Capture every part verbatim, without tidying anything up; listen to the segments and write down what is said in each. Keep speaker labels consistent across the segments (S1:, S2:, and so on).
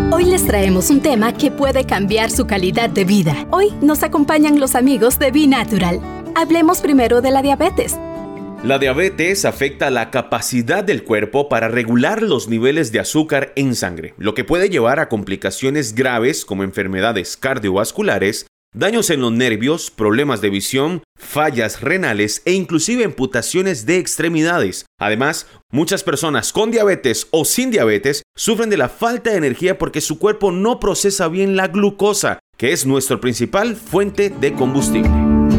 S1: Hoy les traemos un tema que puede cambiar su calidad de vida. Hoy nos acompañan los amigos de Be Natural. Hablemos primero de la diabetes.
S2: La diabetes afecta la capacidad del cuerpo para regular los niveles de azúcar en sangre, lo que puede llevar a complicaciones graves como enfermedades cardiovasculares, daños en los nervios, problemas de visión, fallas renales e inclusive amputaciones de extremidades. Además, muchas personas con diabetes o sin diabetes sufren de la falta de energía porque su cuerpo no procesa bien la glucosa, que es nuestra principal fuente de combustible.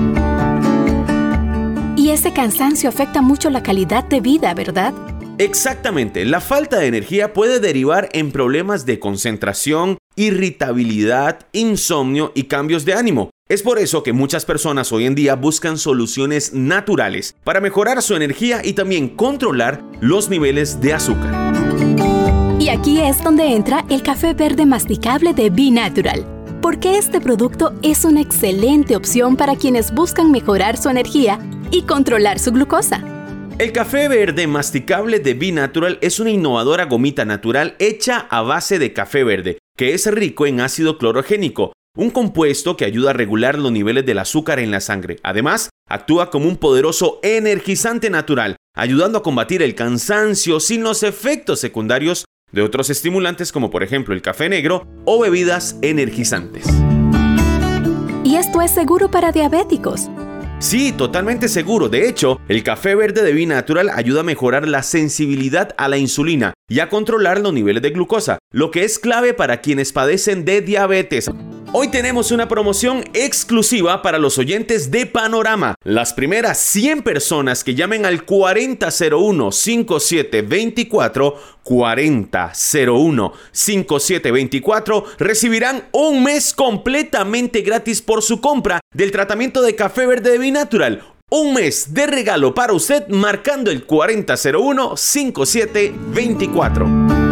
S1: Y ese cansancio afecta mucho la calidad de vida, ¿verdad?
S2: Exactamente, la falta de energía puede derivar en problemas de concentración, irritabilidad, insomnio y cambios de ánimo. Es por eso que muchas personas hoy en día buscan soluciones naturales para mejorar su energía y también controlar los niveles de azúcar.
S1: Y aquí es donde entra el café verde masticable de Be Natural, porque este producto es una excelente opción para quienes buscan mejorar su energía y controlar su glucosa.
S2: El café verde masticable de Be Natural es una innovadora gomita natural hecha a base de café verde, que es rico en ácido clorogénico, un compuesto que ayuda a regular los niveles del azúcar en la sangre. Además, actúa como un poderoso energizante natural, ayudando a combatir el cansancio sin los efectos secundarios de otros estimulantes como por ejemplo el café negro o bebidas energizantes.
S1: ¿Y esto es seguro para diabéticos?
S2: Sí, totalmente seguro. De hecho, el café verde de Be Natural ayuda a mejorar la sensibilidad a la insulina y a controlar los niveles de glucosa, lo que es clave para quienes padecen de diabetes. Hoy tenemos una promoción exclusiva para los oyentes de Panorama. Las primeras cien personas que llamen al cuarenta cero uno, cincuenta y siete veinticuatro, cuarenta cero uno, cincuenta y siete veinticuatro recibirán un mes completamente gratis por su compra del tratamiento de café verde de Be Natural. Un mes de regalo para usted marcando el cuarenta cero uno, cincuenta y siete veinticuatro.